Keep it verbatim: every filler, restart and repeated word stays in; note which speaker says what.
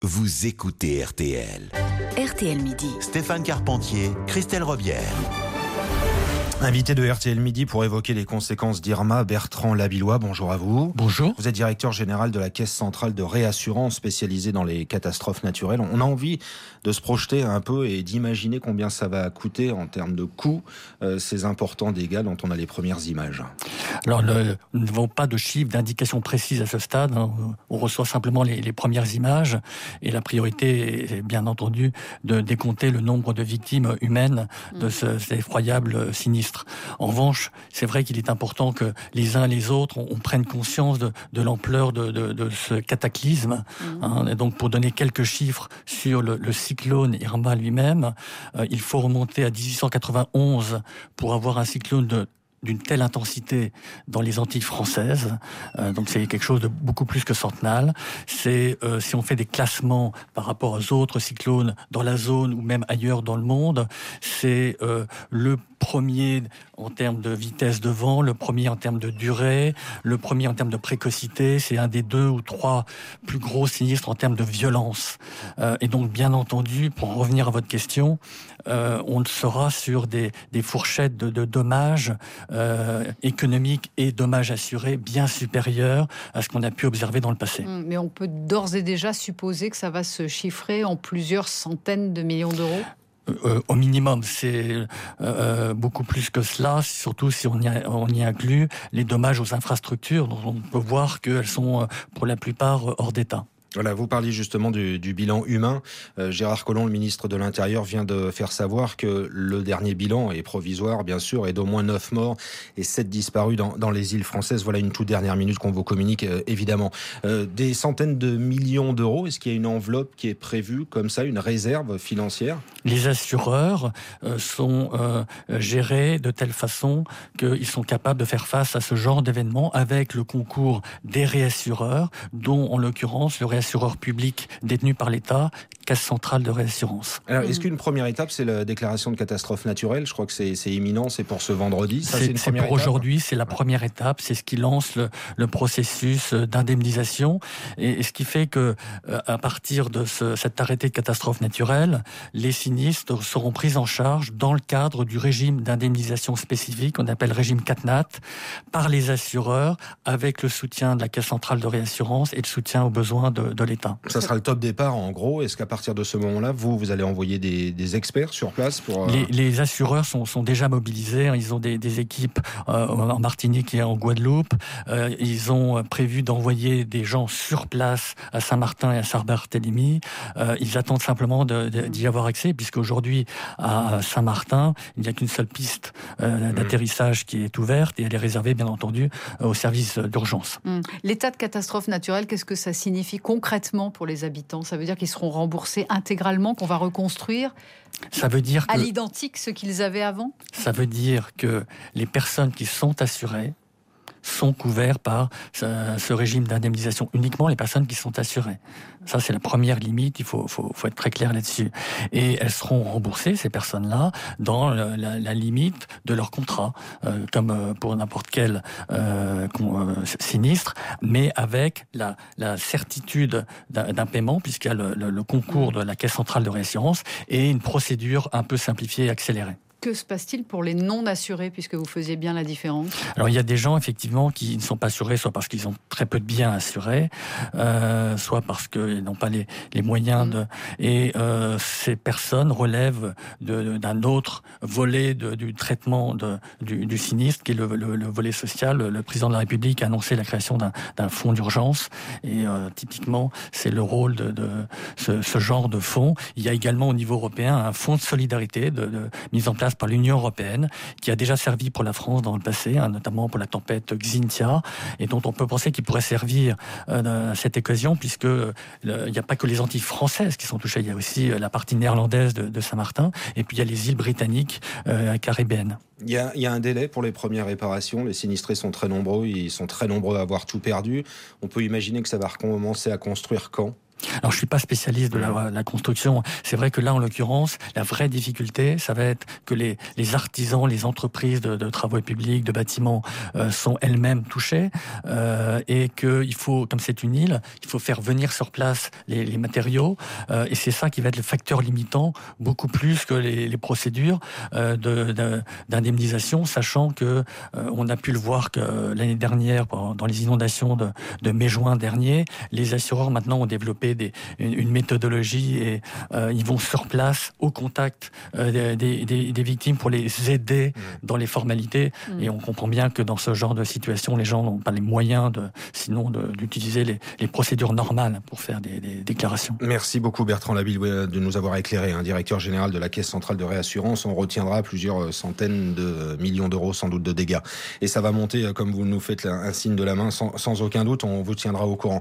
Speaker 1: Vous écoutez R T L.
Speaker 2: R T L Midi.
Speaker 1: Stéphane Carpentier, Christelle Robière.
Speaker 3: Invité de R T L Midi pour évoquer les conséquences d'Irma, Bertrand Labillois, bonjour à vous.
Speaker 4: Bonjour.
Speaker 3: Vous êtes directeur général de la Caisse centrale de réassurance spécialisée dans les catastrophes naturelles. On a envie de se projeter un peu et d'imaginer combien ça va coûter en termes de coûts, euh, ces importants dégâts dont on a les premières images.
Speaker 4: Alors, le, nous n'avons pas de chiffres, d'indications précises à ce stade. Hein. On reçoit simplement les, les premières images et la priorité est bien entendu de décompter le nombre de victimes humaines de ce, cet effroyable sinistre. En revanche, c'est vrai qu'il est important que les uns et les autres, on, on prenne conscience de, de l'ampleur de, de, de ce cataclysme. Mmh. Hein. Et donc, pour donner quelques chiffres sur le, le cyclone Irma lui-même, euh, il faut remonter à dix-huit cent quatre-vingt-onze pour avoir un cyclone de d'une telle intensité dans les Antilles françaises, euh, donc c'est quelque chose de beaucoup plus que centenal. C'est euh, si on fait des classements par rapport aux autres cyclones dans la zone ou même ailleurs dans le monde, c'est euh, le premier en termes de vitesse de vent, le premier en termes de durée, le premier en termes de précocité, c'est un des deux ou trois plus gros sinistres en termes de violence. Euh, et donc, bien entendu, pour en revenir à votre question, euh, on sera sur des, des fourchettes de, de dommages euh, économiques et dommages assurés bien supérieurs à ce qu'on a pu observer dans le passé.
Speaker 5: Mais on peut d'ores et déjà supposer que ça va se chiffrer en plusieurs centaines de millions d'euros ?
Speaker 4: Euh, au minimum, c'est euh, beaucoup plus que cela, surtout si on y, a, on y inclut les dommages aux infrastructures, dont on peut voir qu'elles sont pour la plupart hors d'état.
Speaker 3: Voilà, vous parliez justement du, du bilan humain. Euh, Gérard Collomb, le ministre de l'Intérieur, vient de faire savoir que le dernier bilan est provisoire, bien sûr, et d'au moins neuf morts et sept disparus dans, dans les îles françaises. Voilà une toute dernière minute qu'on vous communique, euh, évidemment. Euh, des centaines de millions d'euros, est-ce qu'il y a une enveloppe qui est prévue comme ça, une réserve financière ?
Speaker 4: Les assureurs euh, sont euh, gérés de telle façon qu'ils sont capables de faire face à ce genre d'événement avec le concours des réassureurs, dont en l'occurrence le réassureur public détenu par l'État, Caisse centrale de réassurance.
Speaker 3: Alors, est-ce qu'une première étape, c'est la déclaration de catastrophe naturelle ? Je crois que c'est, c'est imminent, c'est pour ce vendredi. Ça,
Speaker 4: c'est,
Speaker 3: c'est, une
Speaker 4: c'est
Speaker 3: première
Speaker 4: pour
Speaker 3: étape.
Speaker 4: Aujourd'hui, c'est la première étape, c'est ce qui lance le, le processus d'indemnisation et, et ce qui fait que, à partir de ce, cet arrêté de catastrophe naturelle, les sinistres seront pris en charge dans le cadre du régime d'indemnisation spécifique, qu'on appelle régime CatNat, par les assureurs, avec le soutien de la Caisse centrale de réassurance et le soutien aux besoins de, de l'État.
Speaker 3: Ça sera le top départ, en gros. Est-ce qu'à partir de ce moment-là, vous, vous allez envoyer des, des experts sur place pour... Euh...
Speaker 4: Les, les assureurs sont, sont déjà mobilisés. Ils ont des, des équipes euh, en Martinique et en Guadeloupe. Euh, ils ont prévu d'envoyer des gens sur place à Saint-Martin et à Saint-Barthélemy. Euh, ils attendent simplement de, de, d'y avoir accès, puisqu'aujourd'hui, à Saint-Martin, il n'y a qu'une seule piste euh, d'atterrissage qui est ouverte et elle est réservée, bien entendu, aux services d'urgence.
Speaker 5: Mmh. L'état de catastrophe naturelle, qu'est-ce que ça signifie concrètement pour les habitants ? Ça veut dire qu'ils seront remboursés intégralement, qu'on va reconstruire
Speaker 4: ça veut dire que,
Speaker 5: à l'identique ce qu'ils avaient avant ?
Speaker 4: Ça veut dire que les personnes qui sont assurées sont couverts par ce, ce régime d'indemnisation, uniquement les personnes qui sont assurées. Ça, c'est la première limite, il faut, faut, faut être très clair là-dessus. Et elles seront remboursées, ces personnes-là, dans la, la, la limite de leur contrat, euh, comme pour n'importe quel euh, euh, sinistre, mais avec la, la certitude d'un, d'un paiement, puisqu'il y a le, le, le concours de la Caisse centrale de réassurance et une procédure un peu simplifiée et accélérée.
Speaker 5: Que se passe-t-il pour les non-assurés, puisque vous faisiez bien la différence ?
Speaker 4: Alors, il y a des gens, effectivement, qui ne sont pas assurés, soit parce qu'ils ont très peu de biens assurés, euh, soit parce qu'ils n'ont pas les, les moyens de... Et euh, ces personnes relèvent de, d'un autre volet de, du traitement de, du, du sinistre, qui est le, le, le volet social. Le président de la République a annoncé la création d'un, d'un fonds d'urgence. Et euh, typiquement, c'est le rôle de, de ce, ce genre de fonds. Il y a également, au niveau européen, un fonds de solidarité de, de mise en place par l'Union européenne, qui a déjà servi pour la France dans le passé, hein, notamment pour la tempête Xynthia, et dont on peut penser qu'il pourrait servir euh, à cette occasion, puisque euh, il n'y a pas que les Antilles françaises qui sont touchées, il y a aussi euh, la partie néerlandaise de, de Saint-Martin, et puis il y a les îles britanniques euh, caribéennes.
Speaker 3: Il y, a, il y a un délai pour les premières réparations. Les sinistrés sont très nombreux, ils sont très nombreux à avoir tout perdu. On peut imaginer que ça va recommencer à construire quand ?
Speaker 4: Alors, je suis pas spécialiste de la, la construction. C'est vrai que là, en l'occurrence, la vraie difficulté, ça va être que les, les artisans, les entreprises de, de travaux publics, de bâtiments, euh, sont elles-mêmes touchées, euh, et que il faut, comme c'est une île, il faut faire venir sur place les, les matériaux, euh, et c'est ça qui va être le facteur limitant, beaucoup plus que les, les procédures euh, de, de, d'indemnisation, sachant que euh, on a pu le voir que l'année dernière, dans les inondations de, de mai-juin dernier, les assureurs maintenant ont développé Des, une, une méthodologie et euh, ils vont sur place au contact euh, des, des, des victimes pour les aider mmh. dans les formalités mmh. et on comprend bien que dans ce genre de situation les gens n'ont pas les moyens de, sinon de, d'utiliser les, les procédures normales pour faire des, des déclarations.
Speaker 3: Merci beaucoup Bertrand Labille de nous avoir éclairé, hein, directeur général de la Caisse centrale de réassurance. On retiendra plusieurs centaines de millions d'euros sans doute de dégâts et ça va monter comme vous nous faites un signe de la main sans, sans aucun doute, on vous tiendra au courant.